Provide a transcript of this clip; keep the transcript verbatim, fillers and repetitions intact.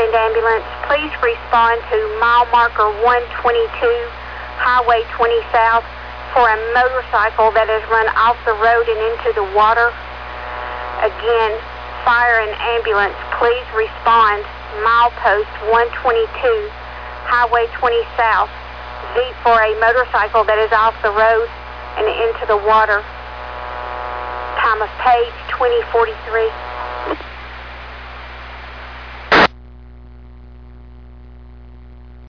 Southend Ambulance, please respond to mile marker one twenty-two, Highway twenty South, for a motorcycle that has run off the road and into the water. Again, fire and ambulance, please respond, milepost one twenty-two, Highway twenty South, for a motorcycle that is off the road and into the water. Time of page twenty forty-three.